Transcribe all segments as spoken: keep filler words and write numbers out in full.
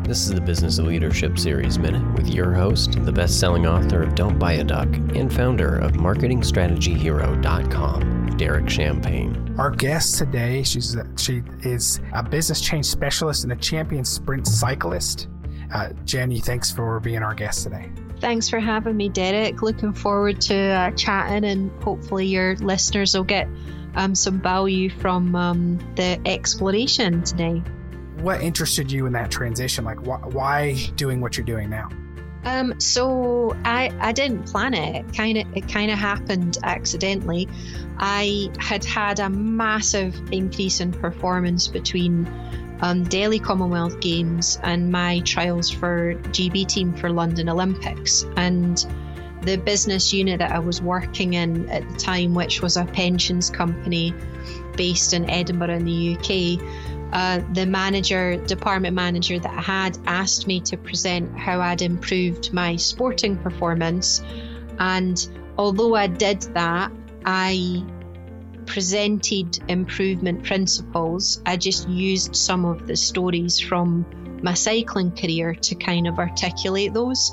This is the Business of Leadership Series Minute with your host, the best-selling author of Don't Buy a Duck and founder of marketing strategy hero dot com, Derek Champagne. Our guest today, she's a, she is a business change specialist and a champion sprint cyclist. Uh, Jenny, thanks for being our guest today. Thanks for having me, Derek. Looking forward to uh, chatting, and hopefully your listeners will get um, some value from um, the exploration today. What interested you in that transition? Like, wh- why doing what you're doing now? Um, so I I didn't plan it. It kind of it kind of happened accidentally. I had had a massive increase in performance between um, Delhi Commonwealth Games and my trials for G B team for London Olympics, and the business unit that I was working in at the time, which was a pensions company based in Edinburgh in the U K. Uh, the manager, department manager that I had asked me to present how I'd improved my sporting performance. And although I did that, I presented improvement principles. I just used some of the stories from my cycling career to kind of articulate those.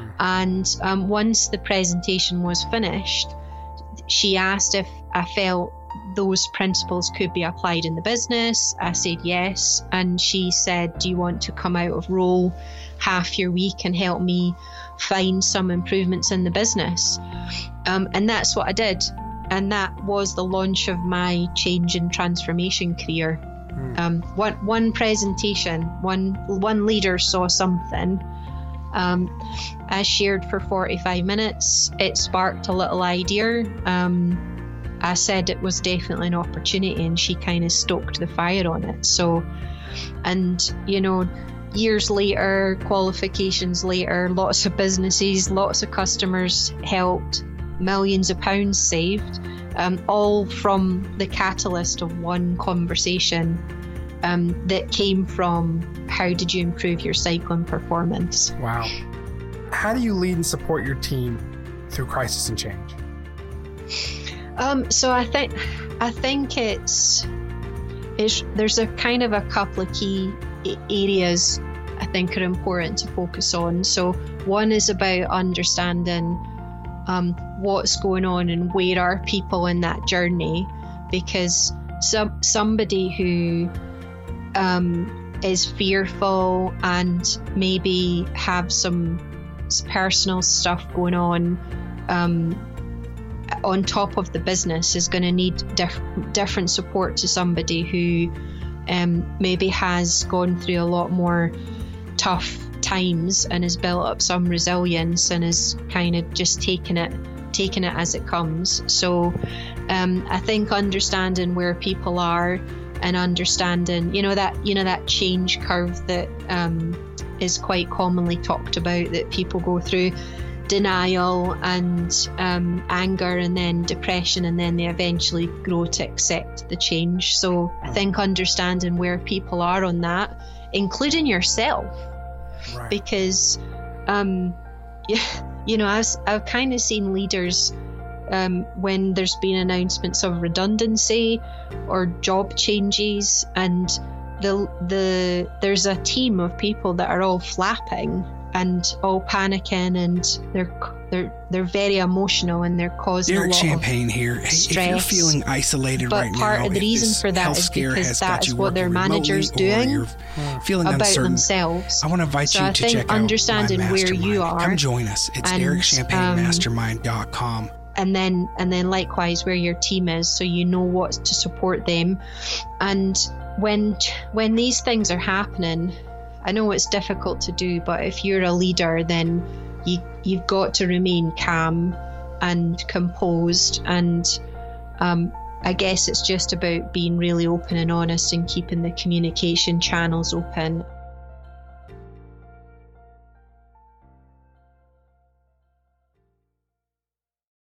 And um, once the presentation was finished, she asked if I felt those principles could be applied in the business. I said yes, and she said, do you want to come out of role half your week and help me find some improvements in the business? Um, and that's what I did, and that was the launch of my change and transformation career. Mm. Um, one, one presentation, one one leader saw something. Um, I shared for forty-five minutes. It sparked a little idea. Um, I said it was definitely an opportunity, and she kind of stoked the fire on it. So, and you know, years later, qualifications later, lots of businesses, lots of customers helped, millions of pounds saved, um, all from the catalyst of one conversation um, that came from how did you improve your cycling performance? Wow. How do you lead and support your team through crisis and change? Um, so I think I think it's, it's there's a kind of a couple of key areas I think are important to focus on. So one is about understanding um, what's going on and where are people in that journey, because some somebody who um, is fearful and maybe have some personal stuff going on um, on top of the business is going to need diff- different support to somebody who um, maybe has gone through a lot more tough times and has built up some resilience and is kind of just taking it taking it as it comes. So um, I think understanding where people are and understanding, you know, that you know that change curve that um, is quite commonly talked about, that people go through denial and um, anger and then depression, and then they eventually grow to accept the change. So I think understanding where people are on that, including yourself, right. Because um, you know, I've, I've kind of seen leaders um, when there's been announcements of redundancy or job changes, and the the there's a team of people that are all flapping and all panicking, and they're they're they're very emotional, and they're causing Derek a lot Champagne of here. Hey, stress. if you're feeling isolated but right now, part of the reason for that is because that is what their manager's doing feeling about uncertain, themselves. I want to invite so you I to think check out understanding my where you are. Come join us. It's and, Derek Champagne um, Mastermind dot com. And then and then likewise where your team is, so you know what to support them. And when when these things are happening, I know it's difficult to do, but if you're a leader, then you, you've got to remain calm and composed. And um, I guess it's just about being really open and honest and keeping the communication channels open.